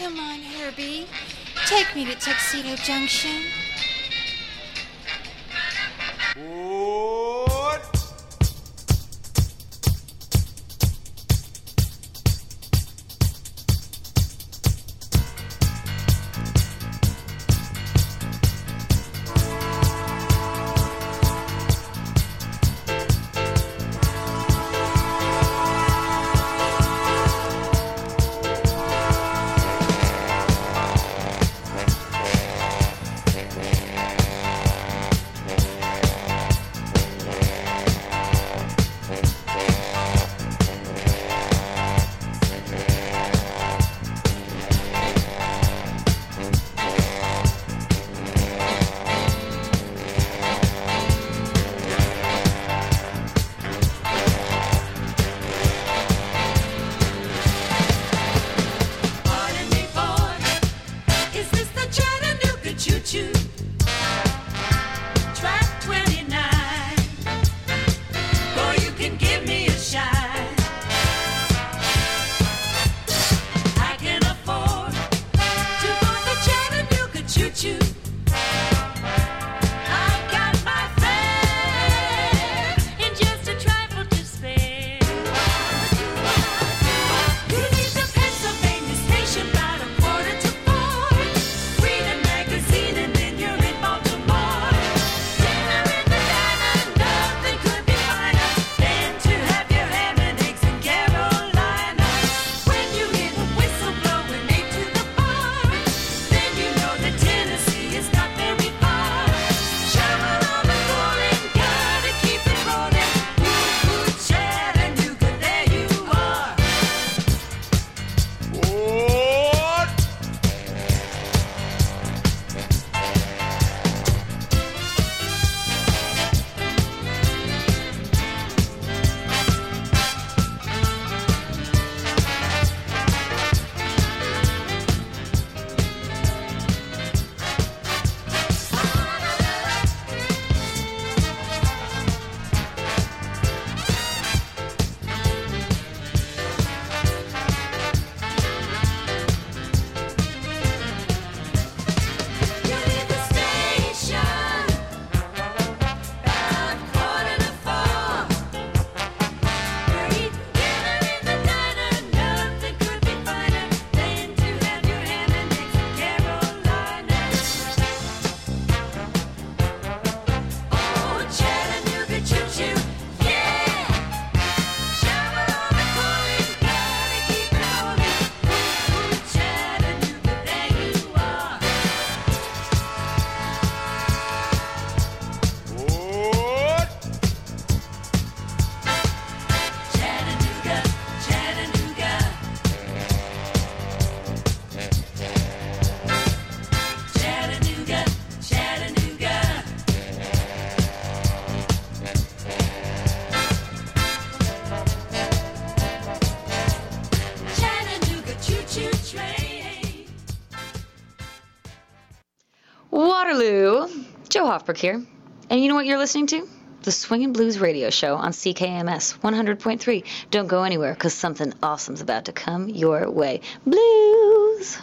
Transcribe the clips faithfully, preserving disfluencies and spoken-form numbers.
Come on, Herbie. Take me to Tuxedo Junction. What? Waterloo, Joe Hoffberg here. And you know what you're listening to? The Swingin' Blues radio show on C K M S one hundred point three. Don't go anywhere, because something awesome's about to come your way. Blues!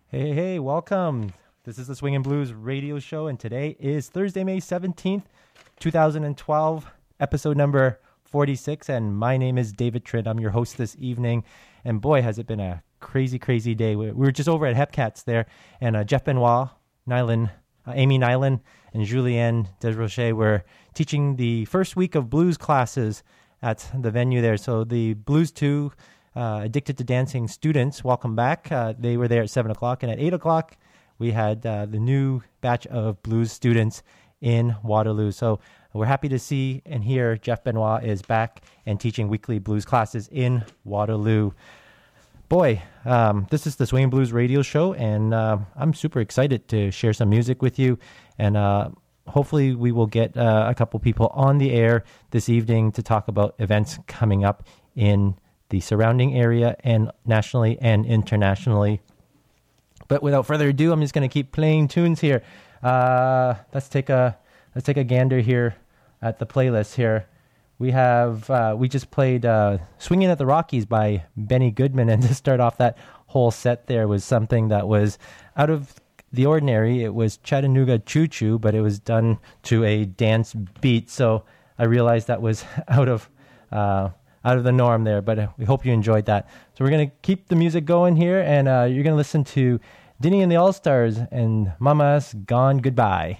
Hey, hey, welcome. This is the Swingin' Blues radio show, and today is Thursday, May seventeenth, twenty twelve, episode number forty-six, and my name is David Tritt. I'm your host this evening, and boy, has it been a crazy, crazy day. We were just over at Hepcats there, and uh, Jeff Benoit, Nylan, uh, Amy Nylan, and Julianne Desrochers were teaching the first week of blues classes at the venue there. So the Blues two uh, Addicted to Dancing students, welcome back. Uh, they were there at seven o'clock, and at eight o'clock, we had uh, the new batch of blues students in Waterloo. So we're happy to see and hear Jeff Benoit is back and teaching weekly blues classes in Waterloo. Boy, um, this is the Swingin' Blues radio show, and uh, I'm super excited to share some music with you. And uh, hopefully we will get uh, a couple people on the air this evening to talk about events coming up in the surrounding area and nationally and internationally. But without further ado, I'm just going to keep playing tunes here. Uh, let's take a let's take a gander here at the playlist here. We have uh, we just played uh, "Swinging at the Rockies" by Benny Goodman, and to start off that whole set there was something that was out of the ordinary. It was Chattanooga Choo Choo, but it was done to a dance beat. So I realized that was out of uh, out of the norm there. But we hope you enjoyed that. So we're gonna keep the music going here, and uh, you're gonna listen to Dinny and the All Stars and Mama's Gone Goodbye.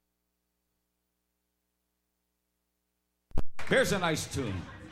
Here's a nice tune.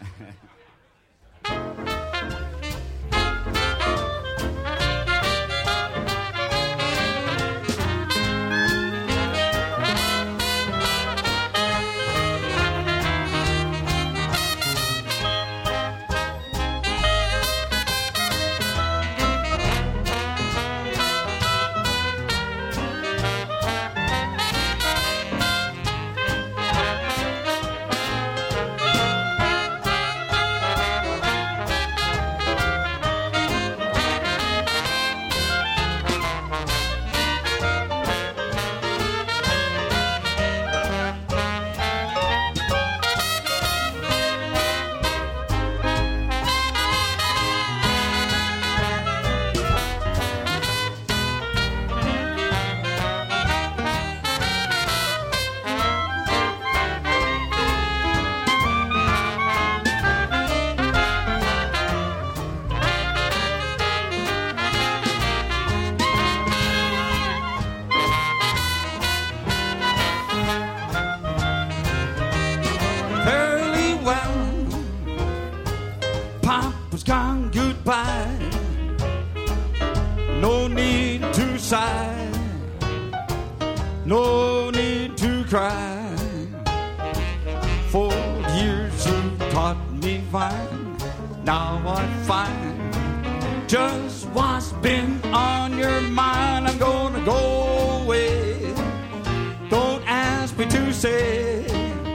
No need to cry. For years you taught me fine. Now I find just what's been on your mind. I'm gonna go away. Don't ask me to say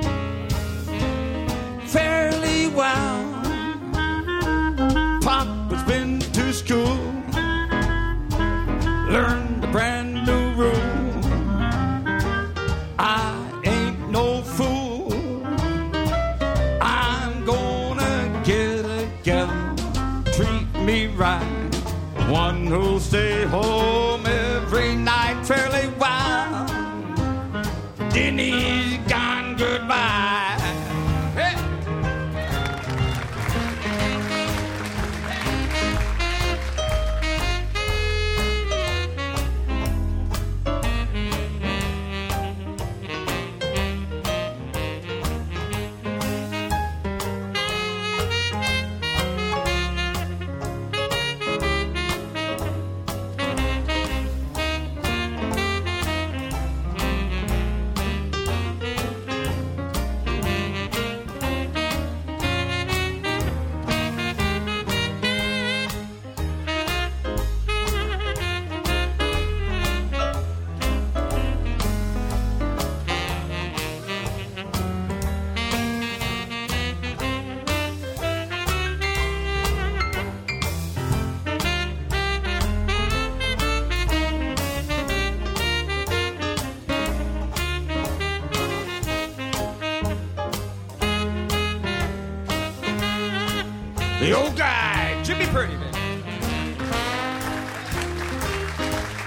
fairly well. Papa's been to school, learned a brand new rule. I ain't no fool. I'm gonna get a gal, treat me right, one who'll stay home every night fairly well. Denny's gone goodbye. Hey. The old guy, Jimmy Pretty, man.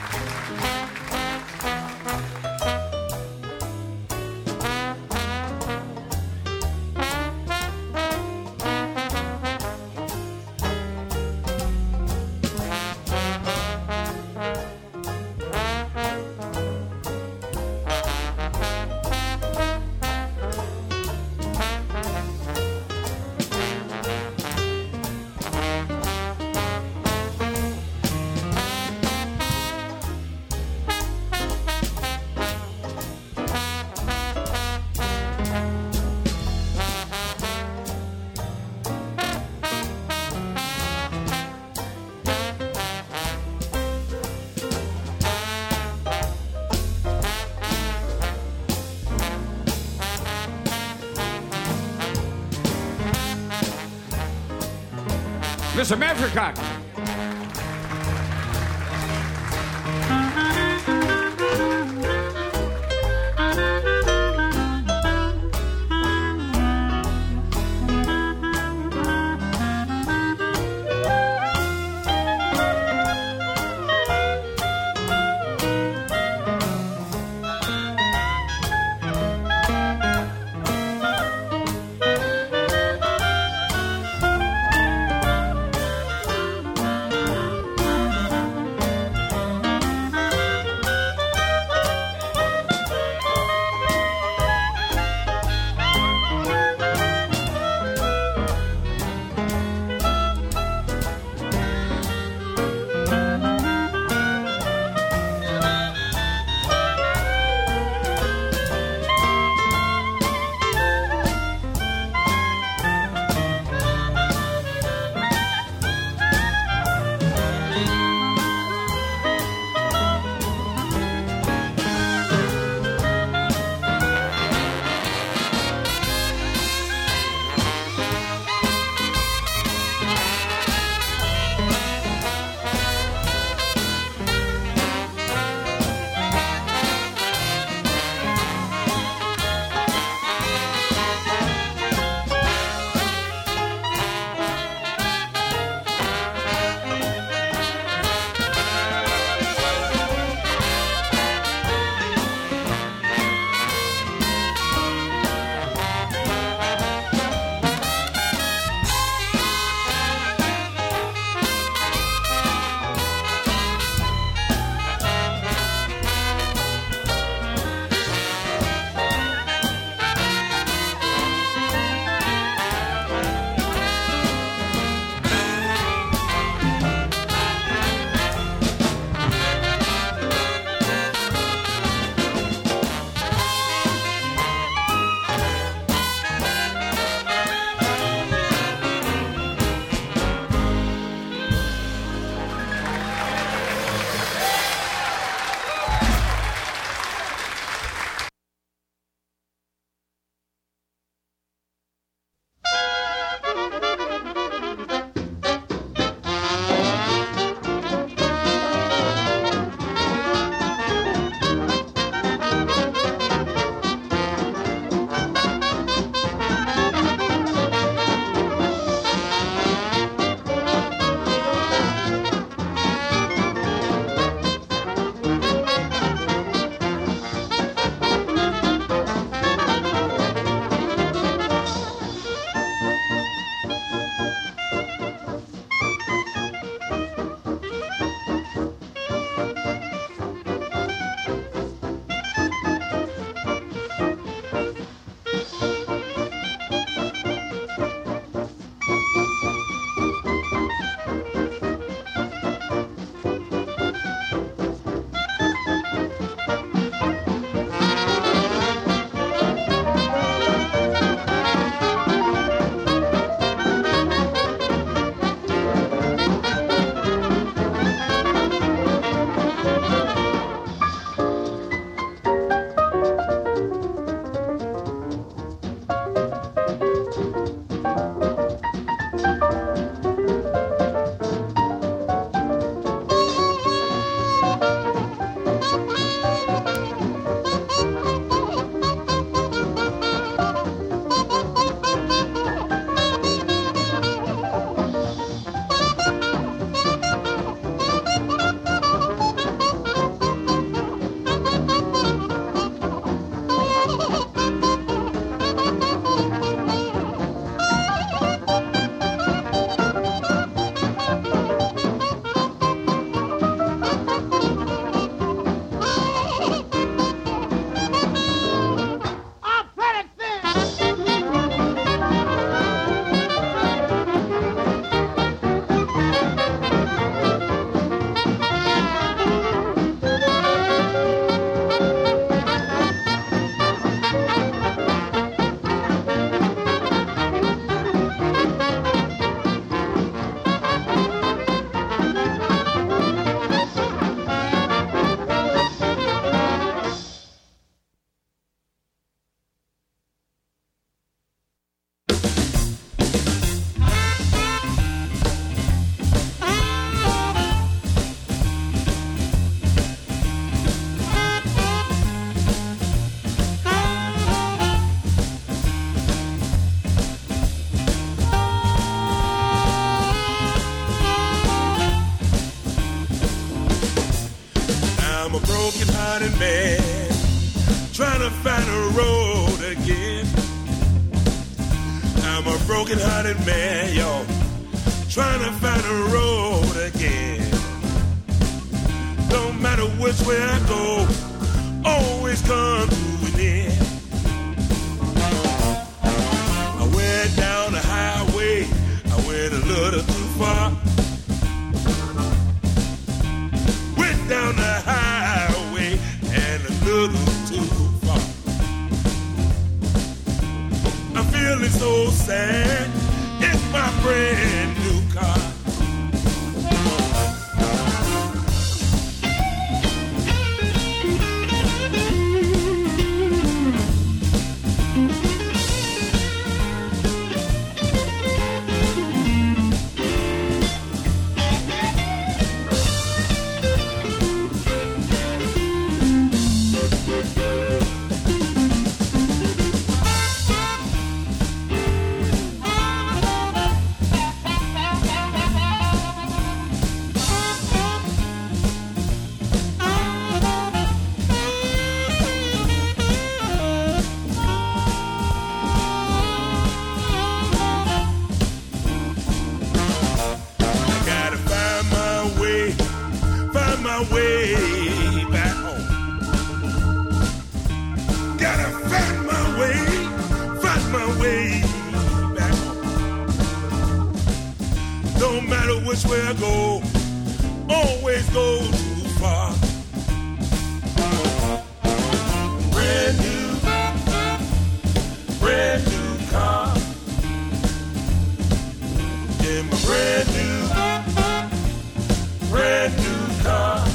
to some apricot. I'm a broken-hearted man, trying to find a road again. I'm a broken-hearted man, y'all, trying to find a road again. No matter which way I go, always come to an end. I went down the highway, I went a little too far. Went down the highway and a little too far. I'm feeling so sad, it's my brand new car. Which way I go, always go too far. Brand new, brand new car. In my brand new, brand new car.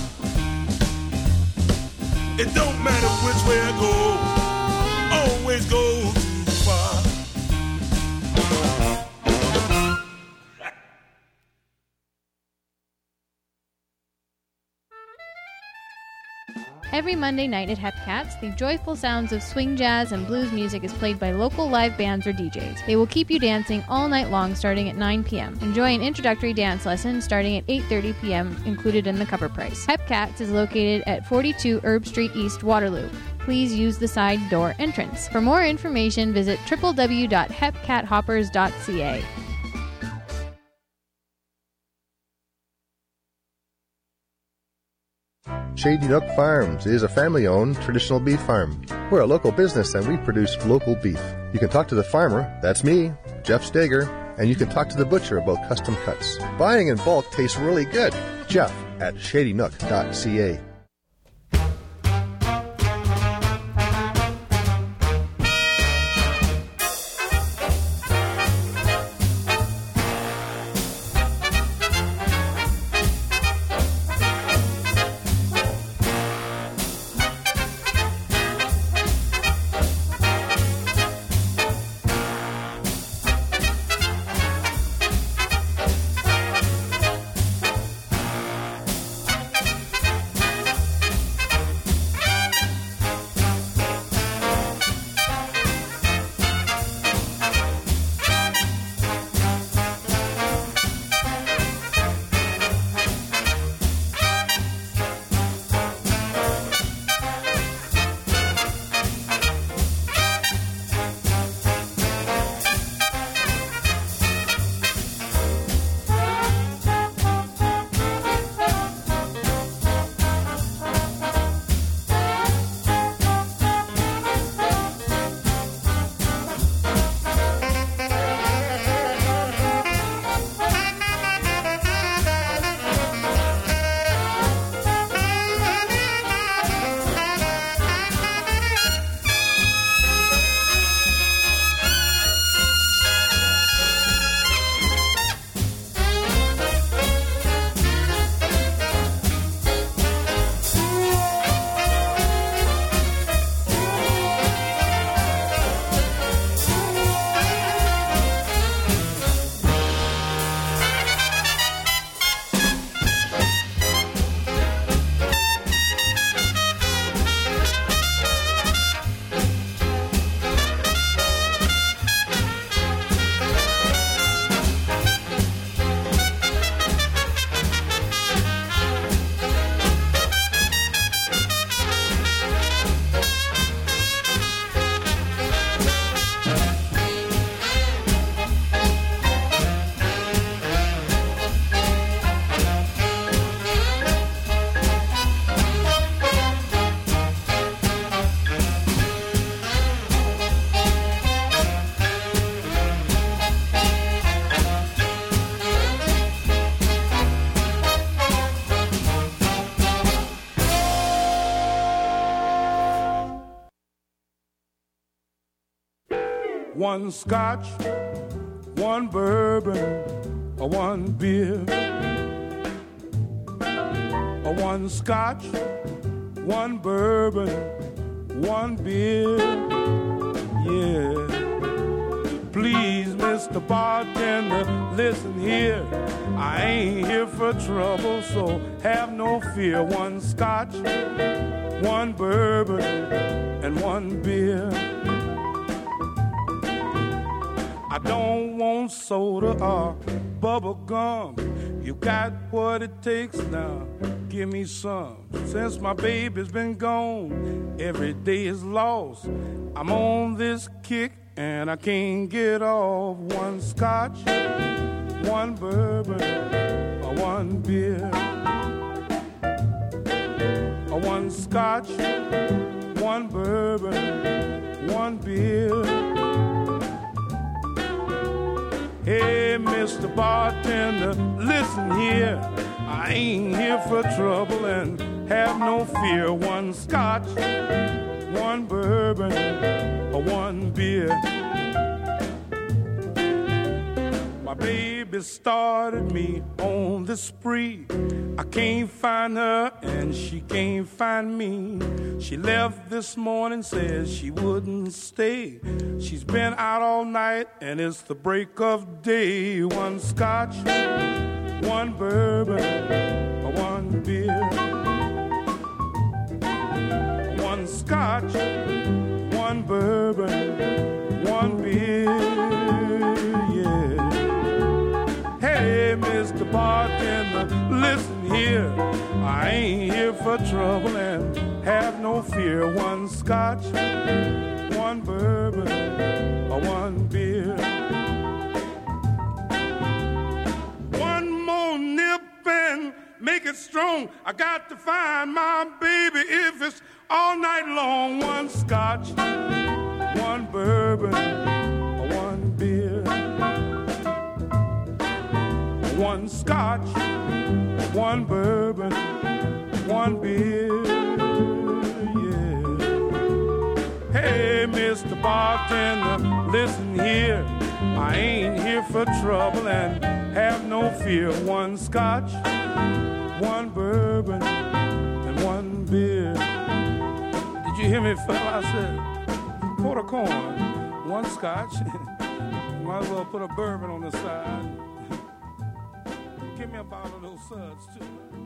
It don't matter which way I go, always go too far. Every Monday night at Hepcats, the joyful sounds of swing jazz and blues music is played by local live bands or D Js. They will keep you dancing all night long starting at nine p.m. Enjoy an introductory dance lesson starting at eight thirty p.m. included in the cover price. Hepcats is located at forty-two Herb Street East, Waterloo. Please use the side door entrance. For more information, visit w w w dot hepcat hoppers dot c a. Shady Nook Farms is a family-owned traditional beef farm. We're a local business and we produce local beef. You can talk to the farmer, that's me, Jeff Steger, and you can talk to the butcher about custom cuts. Buying in bulk tastes really good. Jeff at shady nook dot c a. one scotch, one bourbon, or one beer. Or one scotch, one bourbon, one beer. Yeah. Please, Mister Bartender, listen here. I ain't here for trouble, so have no fear. One scotch, one bourbon, and one beer. I don't want soda or bubble gum. You got what it takes now. Give me some. Since my baby's been gone, every day is lost. I'm on this kick and I can't get off. One scotch, one bourbon, or one beer. Or one scotch, one bourbon, one beer. Hey, Mister Bartender, listen here. I ain't here for trouble and have no fear. One scotch, one bourbon, or one beer. My baby started me on the spree. I can't find her and she can't find me. She left this morning, says she wouldn't stay. She's been out all night and it's the break of day. One scotch, one bourbon, or one beer. One scotch, one bourbon, one beer. Yeah. Hey, Mister Bartender, listen here. I ain't here for trouble and have no fear. One scotch, one bourbon, or one beer. One more nip and make it strong. I got to find my baby if it's all night long. One scotch, one bourbon, or one beer. One scotch, one bourbon, one beer. Yeah. Hey, Mister Bartender, listen here. I ain't here for trouble and have no fear. One scotch, one bourbon, and one beer. Did you hear me, fella? I said, quarter corn, one scotch. Might as well put a bourbon on the side. Give me a bottle of those suds, too.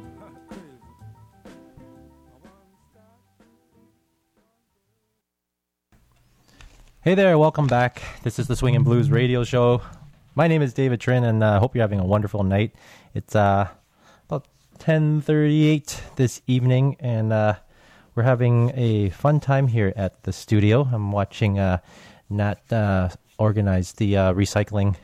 Hey there, welcome back. This is the Swing and Blues radio show. My name is David Trin, and I uh, hope you're having a wonderful night. It's uh, about ten thirty-eight this evening, and uh, we're having a fun time here at the studio. I'm watching uh, Nat uh, organize the uh, recycling.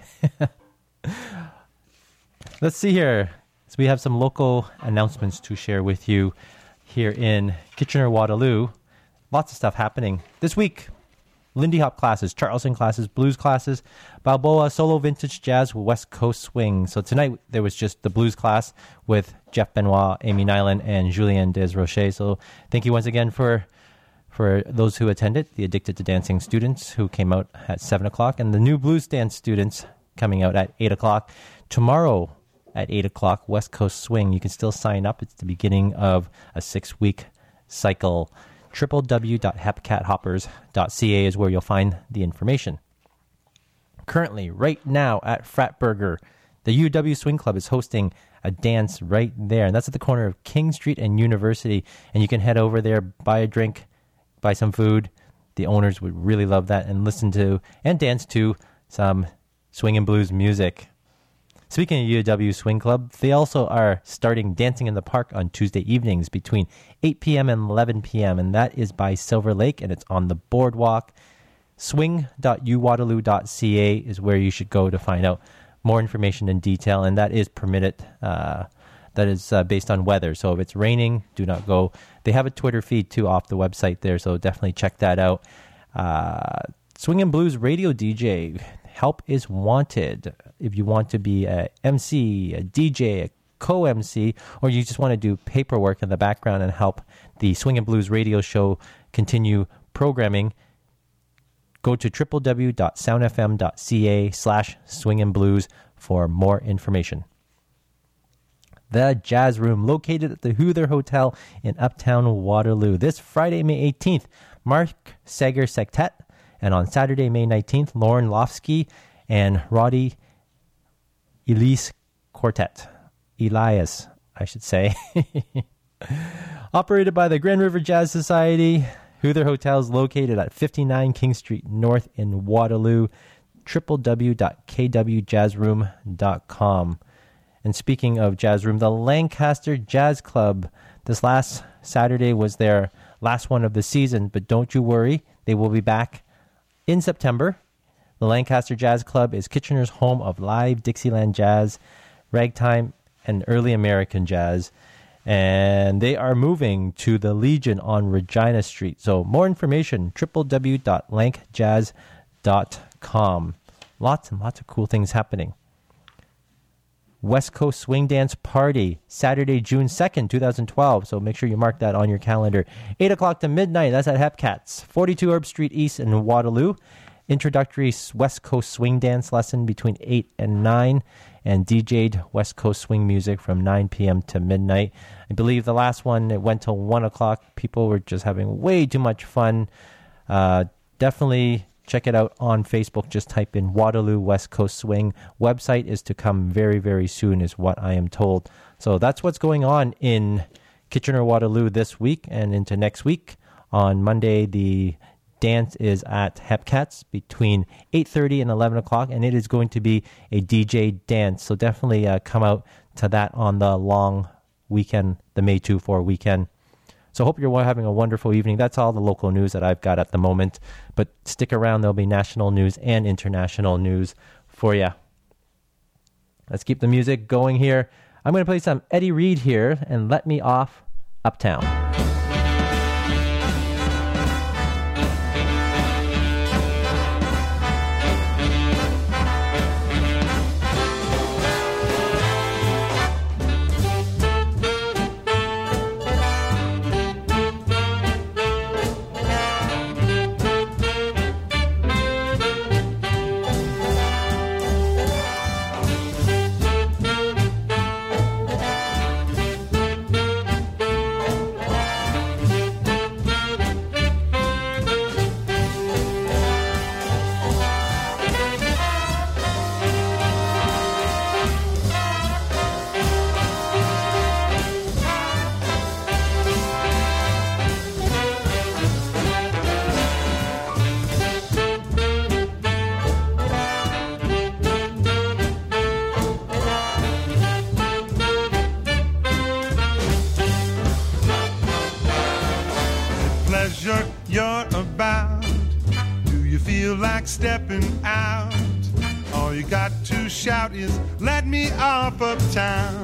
Let's see here. So we have some local announcements to share with you here in Kitchener-Waterloo. Lots of stuff happening this week. Lindy Hop classes, Charleston classes, blues classes, Balboa solo vintage jazz, West Coast swing. So tonight there was just the blues class with Jeff Benoit, Amy Nyland, and Julien Desrochers. So thank you once again for for those who attended, the Addicted to Dancing students who came out at seven o'clock, and the new blues dance students coming out at eight o'clock. Tomorrow at eight o'clock, West Coast Swing. You can still sign up. It's the beginning of a six-week cycle. w w w dot hepcat hoppers dot c a is where you'll find the information. Currently, right now at Fratburger, the U W Swing Club is hosting a dance right there, and that's at the corner of King Street and University. And you can head over there, buy a drink, buy some food. The owners would really love that, and listen to and dance to some swing and blues music. Speaking of U W Swing Club, they also are starting Dancing in the Park on Tuesday evenings between eight p.m. and eleven p.m., and that is by Silver Lake, and it's on the boardwalk. swing dot u waterloo dot c a is where you should go to find out more information in detail, and that is permitted. Uh, that is uh, based on weather, so if it's raining, do not go. They have a Twitter feed, too, off the website there, so definitely check that out. Uh, Swing and Blues radio D J, help is wanted. If you want to be a M C, a D J, a co-M C, or you just want to do paperwork in the background and help the Swing and Blues radio show continue programming, go to w w w dot sound f m dot c a slash swing and blues for more information. The Jazz Room, located at the Hoother Hotel in Uptown Waterloo. This Friday, May eighteenth, Mark Seger Sextet, and on Saturday, May nineteenth, Lauren Lofsky and Roddy Elise Quartet. Elias, I should say. Operated by the Grand River Jazz Society. Hoother Hotel is located at fifty-nine King Street North in Waterloo. w w w dot k w jazz room dot com. And speaking of Jazz Room, the Lancaster Jazz Club. This last Saturday was their last one of the season, but don't you worry, they will be back in September. The Lancaster Jazz Club is Kitchener's home of live Dixieland jazz, ragtime, and early American jazz. And they are moving to the Legion on Regina Street. So more information, w w w dot lanc jazz dot com. Lots and lots of cool things happening. West Coast Swing Dance Party, Saturday, June second, twenty twelve. So make sure you mark that on your calendar. eight o'clock to midnight, that's at Hepcats, forty-two Herb Street East in Waterloo. Introductory West Coast Swing Dance lesson between eight and nine. And D J'd West Coast Swing music from nine p.m. to midnight. I believe the last one, it went till one o'clock. People were just having way too much fun. Uh, definitely check it out on Facebook. Just type in Waterloo West Coast Swing. Website is to come very, very soon is what I am told. So that's what's going on in Kitchener-Waterloo this week and into next week. On Monday, the dance is at Hepcats between eight thirty and eleven o'clock, and it is going to be a D J dance. So definitely uh, come out to that on the long weekend, the May two four weekend. So hope you're having a wonderful evening. That's all the local news that I've got at the moment. But stick around. There'll be national news and international news for you. Let's keep the music going here. I'm going to play some Eddie Reed here and Let Me Off Uptown. You're about. Do you feel like stepping out? All you got to shout is, let me off uptown.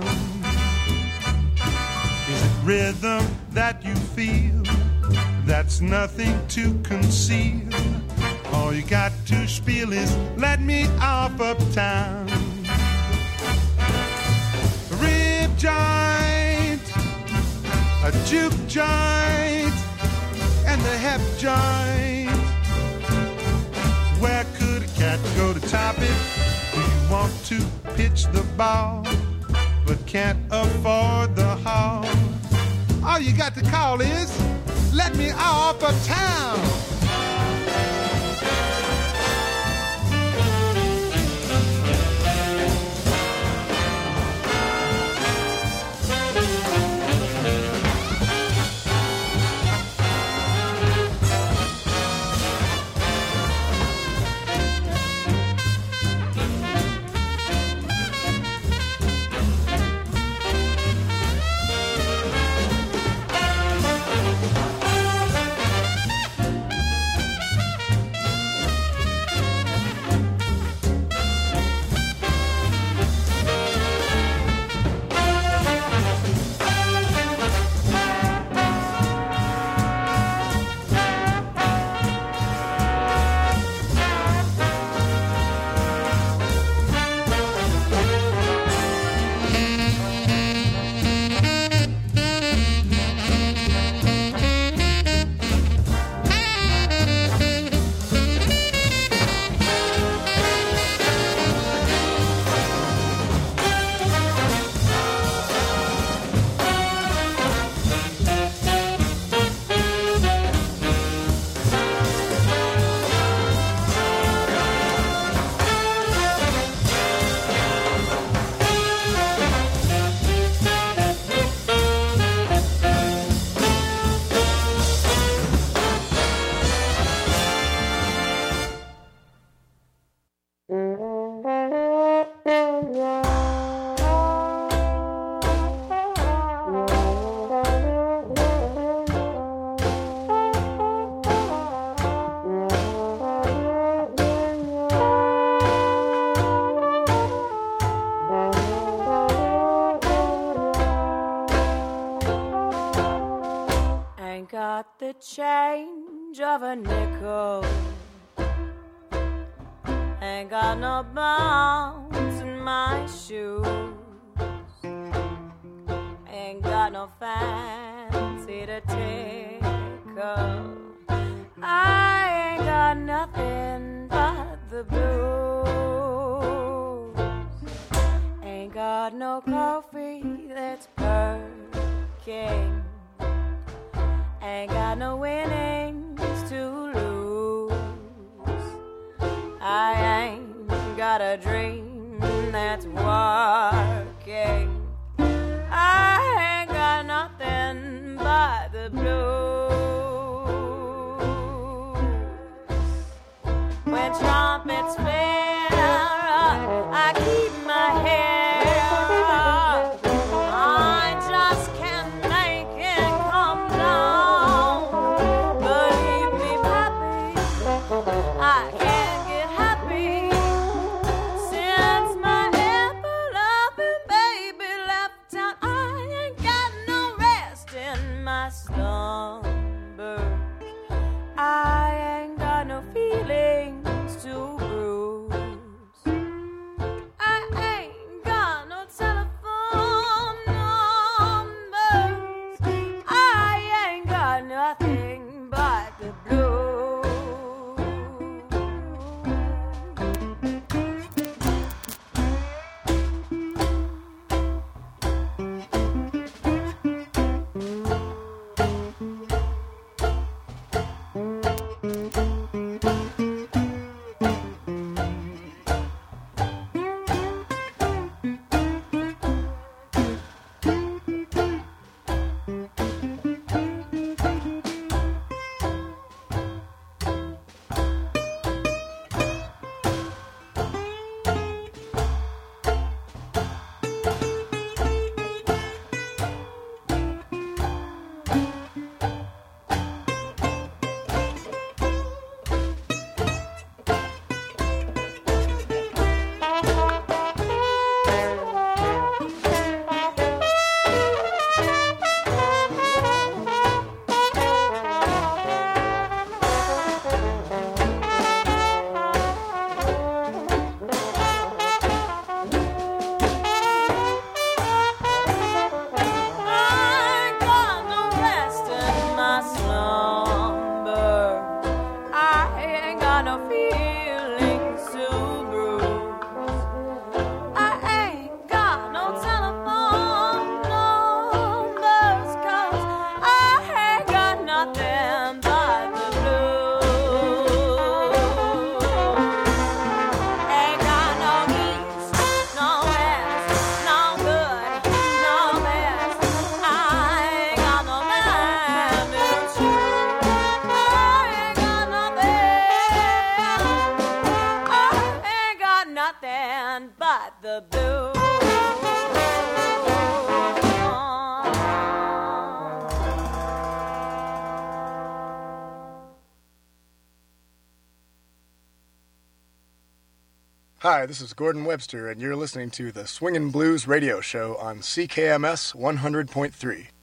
Is it rhythm that you feel? That's nothing to conceal. All you got to spiel is, let me off uptown. A rib joint, a juke joint, and the hep joint. Where could a cat go to top it? Do you want to pitch the ball, but can't afford the hall? All you got to call is, let me off of town. got the change of a nickel. Ain't got no bounce in my shoes. Ain't got no fancy to tickle. I ain't got nothing but the blues. Ain't got no coffee that's perking. Ain't got no winnings to lose. I ain't got a dream that's working. I ain't got nothing but the blues. When trumpets fill up, I keep my head up. I just can't make it come down. Believe me, papi, I can't get happy since my ever-loving baby left town. I ain't got no rest in my slumber. I ain't got no feelings to bruise. I ain't got no telephone numbers. I ain't got nothing but the blues. Hi, this is Gordon Webster, and you're listening to the Swingin' Blues radio show on C K M S one hundred point three.